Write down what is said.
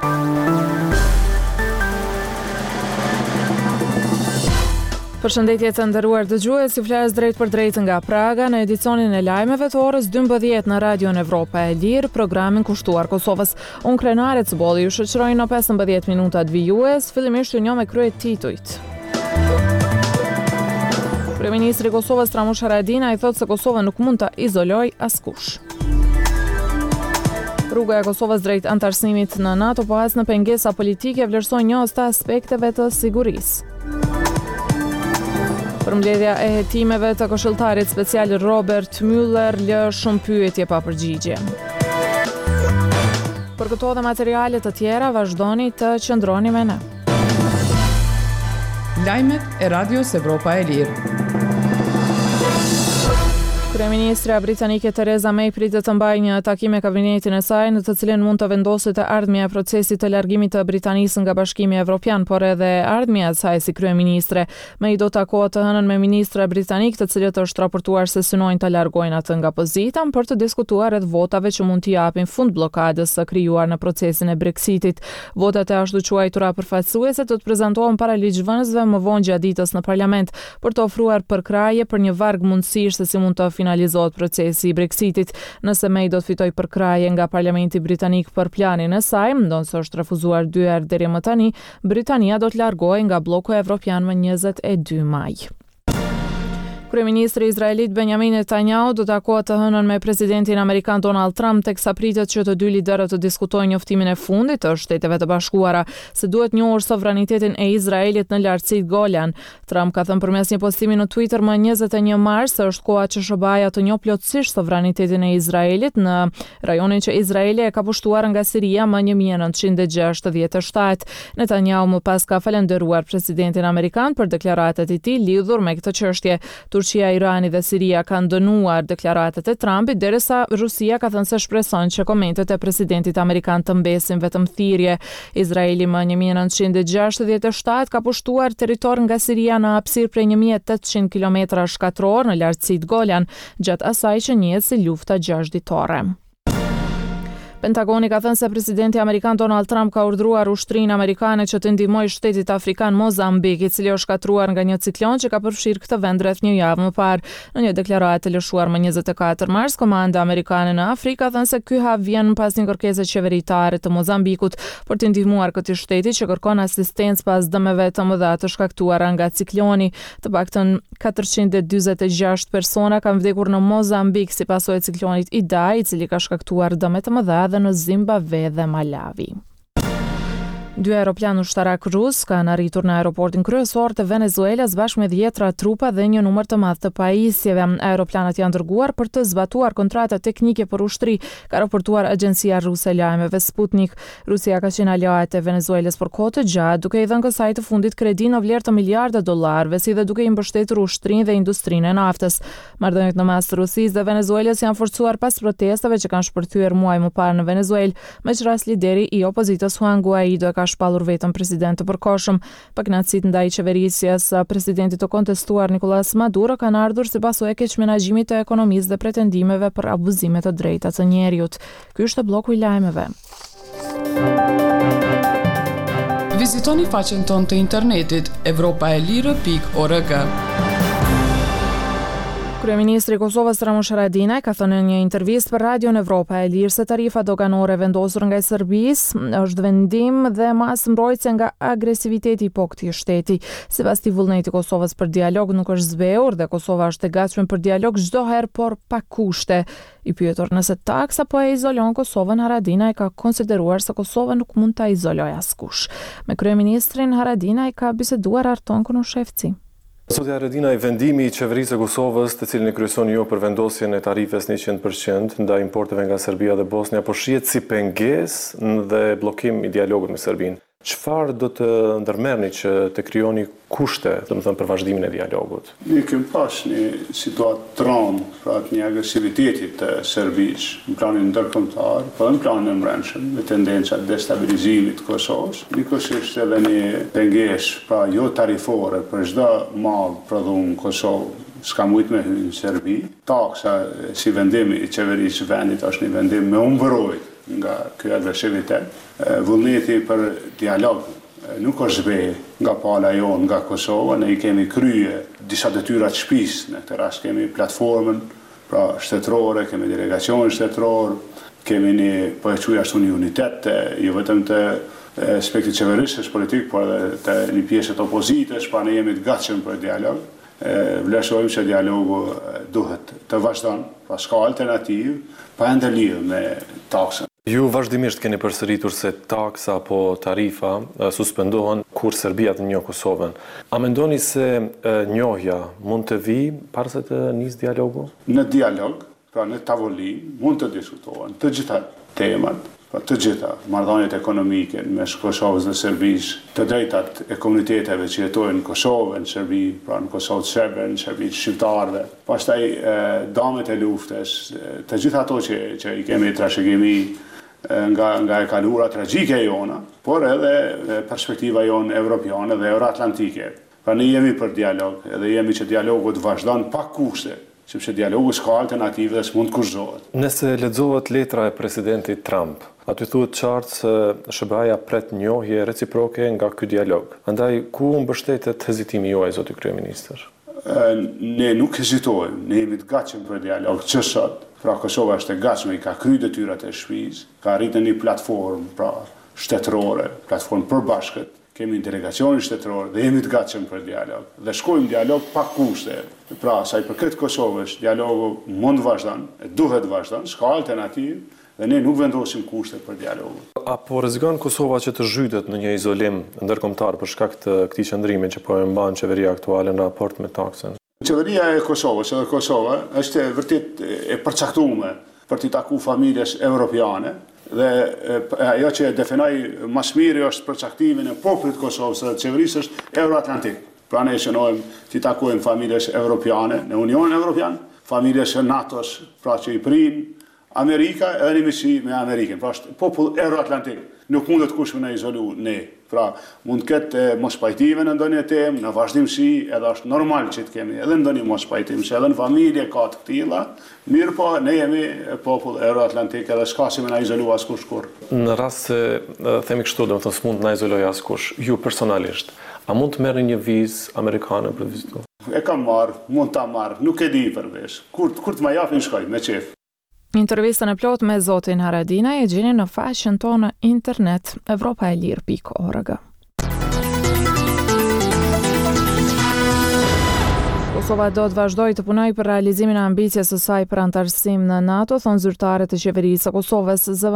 Përshëndetje të nderuar dëgjues, ju flas drejt për drejt nga Praga në edicionin e lajmeve të orës 12 në Radion Evropa e Lirë, programin kushtuar Kosovës. Unë Krenare Cbolli ju shoqëroj në 15 minutat vijues, fillimisht ju njoh me kryet titujt. Kryeministri i Kosovës Ramush Haradinaj thotë se Kosova nuk mund ta izoloj askush. Rruga e Kosovës drejt antarësimit në NATO po as në pengesa politike vlerësoi njohës të aspekteve të sigurisë. Përmbledhja e hetimeve të këshilltarit special Robert Mueller lë shumë pyetje pa përgjigje. Për këto dhe materiale të tjera vazhdoni të qëndroni me ne. Lajmet e Radios Evropa e Lirë. Kryeministra britanike Theresa May pritet të mbajë një takim me kabinetin e saj në të cilin mund të vendoset e ardhmja e procesit të largimit të Britanisë nga Bashkimi Evropian, por edhe ardhmja e saj si kryeministre. May do takohet të hënën me ministra britanik, të cilët është raportuar se synojnë të largojnë atë nga pozita për të diskutuar rreth votave që mund t'i japin fund blokadës së krijuar në procesin e Brexitit. Votat e ashtu quajtura përfaqësuese do të prezantohen para ligjvënësve më vonë gjatë ditës në parlament për të ofruar përkraje për një varg mundësish se si mund të finalizohet procesi i Brexitit. Nëse May do të fitoj përkraje nga Parlamenti Britanik për planin e saj, ndonëse është refuzuar 2 herë deri më tani, Britania do të largohej nga bloku evropian më 22 maj. Kryeministri izraelit Benjamin Netanyahu do takohet të hënën me presidentin amerikan Donald Trump, teksa pritet që të dy liderët të diskutojnë njoftimin e fundit të Shteteve të Bashkuara se duhet njohur sovranitetin e Izraelit në lartësitë Golan. Trump ka thënë përmes një postimi në Twitter më 21 mars se është koha që SBA të njohë plotësisht sovranitetin e Izraelit në rajonin që Izraeli e ka pushtuar nga Siria më 1967. Netanyahu më pas ka falenderuar presidentin amerikan për deklaratat e tij lidhur me këtë çështje. Turqia, Irani dhe Siria kanë dënuar deklaratat e Trumpit, derisa Rusia ka thënë se shpreson që komentet e presidentit amerikan të mbesin vetëm thirrje. Izraeli më 1967 ka pushtuar territor nga Siria në hapësirë prej 1800 kilometra shkatror në lartësitë Golan, gjatë asaj që njihet si lufta 6 ditore. Pentagoni ka thënë se presidenti amerikan Donald Trump ka urdhëruar ushtrinë amerikane që të ndihmojë shtetit afrikan Mozambik, i cili është shkatruar nga një ciklon që ka përfshirë këtë vend rreth një javë më parë. Në një deklaratë të lëshuar më 24 mars, komanda amerikane në Afrikë ka thënë se ky hap vjen pas një kërkese qeveritare të Mozambikut për të ndihmuar këtij shteti që kërkon asistencë pas dëmeve të mëdha të shkaktuara nga cikloni. Të paktën 446 persona kanë vdekur në Mozambik si pasojë e ciklonit Idai, i cili ka shkaktuar dëme të mëdha në Zimbabwe dhe Malawi. 2 aeroplan ushtarak rus kanë arritur në aeroportin kryesor të Venezuelas bashkë me 10 trupa dhe një numër të madh të pajisjeve. Aeroplanat janë dërguar për të zbatuar kontrata teknike për ushtri, ka raportuar agjencia ruse e lajmeve Sputnik. Rusia ka qenë aleate e Venezuelës për kohë të gjatë, duke i dhënë kësaj të fundit kredi në vlerë të miliarda dollarëve, si dhe duke i mbështetur ushtrinë dhe industrinë e naftës. Marrëdhëniet në mes të Rusisë dhe Venezuelës janë forcuar pas protestave që kanë shpërthyer muaj më parë në Venezuelë, me rast lideri i opozitës Juan Guaido ka shpallur vetëm president të përkohshëm. Pakënaqësitë ndaj qeverisjes së presidentit të kontestuar Nicolas Maduro kanë ardhur si pasojë e keqmenaxhimit të ekonomisë dhe pretendimeve për abuzime të drejta të njerëzit. Ky është bloku i lajmeve. Vizitoni faqen tonë të internetit europaelire.org. Kryeministri i Kosovës Ramush Haradinaj ka thënë në një intervistë për Radion Evropa e Lirë se tarifa doganore vendosur nga Serbisë është vendim dhe masë mbrojtëse nga agresiviteti i këtij shteti. Sipas tij, vullneti i Kosovës për dialog nuk është zbehur dhe Kosova është e gatshme për dialog çdo herë, por pa kushte. I pyetur nëse taksa po e izolon Kosovën, Haradinaj ka konsideruar se Kosova nuk mund ta izolojë askush. Me kryeministrin Haradinaj ka biseduar Arton Kunushevci. Zotja Haradinaj, vendimi i qeverisë së Kosovës, të cilin e kryeson jo për vendosjen e tarifes 100% ndaj importeve nga Serbia dhe Bosnia, po shihet si pengesë dhe bllokim i dialogut me Serbinë. Çfarë do të ndërmerrni që të krijoni kushte, domethënë për vazhdimin e dialogut? Ne kemi pas një situatë tronë, pra një agresiviteti të Serbisë në planin ndërkombëtar, po në planin e brendshëm, me tendenca destabilizimit të Kosovës. Nikosisht edhe një pengesë, pra jo tarifore për çdo mall prodhuar në Kosovë, s'ka mujt me hynë në Serbi. Taksa si vendimi i qeverisë vendit është një vendim me umbërojt nga ky agresivitet. Vullneti për dialog nuk është zbej nga pala jonë nga Kosova, ne I kemi krye disa detyra të shtëpisë, në këtë rast kemi platformën pra shtetërore, kemi delegacionin shtetëror, kemi një po e quaj ashtu një unitet, jo vetëm të aspektit qeverisës politik, por edhe të një pjesë të opozitës, pra ne jemi të gatshëm për dialog. Vlerësojmë se dialogu duhet të vazhdon, pra s'ka alternativë, pa ende lidhur me taksën. Ju vazhdimisht keni përsëritur se taksa apo tarifa suspendohen kur Serbia të njohë Kosovën. A mendoni se njohja mund të vijë para se të nisë dialogu? Në dialog, pra në tavolinë, mund të diskutohen të gjitha temat, pra të gjitha marrëdhëniet ekonomike mes Kosovës dhe Serbisë, të drejtat e komuniteteve që jetojnë në Kosovë, në Serbi, pra në Kosovë të serbe, në Serbi të shqiptarëve. Pastaj damet e luftës, të gjitha ato që I kemi trashëgimi nga e kalura tragjike jona, por edhe perspektiva jonë evropiane dhe euroatlantike. Pra ne jemi për dialog, edhe jemi që dialogu të vazhdon pa kushte, sepse dialogu s'ka alternativë dhe s'mund kurzohet. Nëse lexohet letra e presidentit Trump, aty thuhet qartë se SBA-ja pret njohje reciproke nga ky dialog. Andaj ku mbështetet hezitimi juaj, zoti kryeministër? Ne nuk hezitojmë, ne jemi të gatshëm për dialog që sot. Pra Kosova është e gatshme, I ka kryer detyrat e shtëpisë, ka arritur një platformë pra shtetërore, platformë përbashkët. Kemi një delegacionin shtetëror dhe jemi të gatshëm për dialog. Dhe shkojmë dialog pa kushte. Pra sa I përket Kosovës, dialogu mund të vazhdon, duhet të vazhdon, s'ka alternativë dhe ne nuk vendosim kushte për dialogun. Apo rrezikon Kosova që të zhytet në një izolim ndërkombëtar për shkak të këtij qëndrimi që po e mban qeveria aktuale në raport me taksën? Qeveria e Kosovës edhe Kosova është vërtet e përcaktuar për t'i taku familjes evropiane dhe ajo që definoj më së miri është përcaktimin e popullit të Kosovës dhe qeverisë është euroatlantik. Pra ne shënojmë t'i takojmë familjes evropiane në Unionin Evropian, familjes së NATO-s, pra që I prinë Amerika edhe një miqësi me Amerikën. Pra është popull euroatlantik. Nuk mundet kush me izolu ne. Pra mund të ketë mos pajtime në ndonjë temë, në vazhdimsi, edhe është normal që të kemi edhe ndonjë mos pajtim, se edhe në familje ka të këtilla, mirë po ne jemi popull euroatlantik edhe s'ka si me na izolu askush kur. Në rast se themi kështu, domethënë s'mund na izoloj askush, ju personalisht, a mund të merrni një vizë amerikane për vizitu? E kam marrë, mund ta marr, nuk e di përveç. Kur të më japin shkoj me qef. Intervistën e plot me zotin Haradina e gjeni në faqen tonë internet evropaelir.org. Kosova do të vazhdojë të punojë për realizimin e ambicjes së saj për anëtarësim në NATO, thon zyrtarët e qeverisë së Kosovës.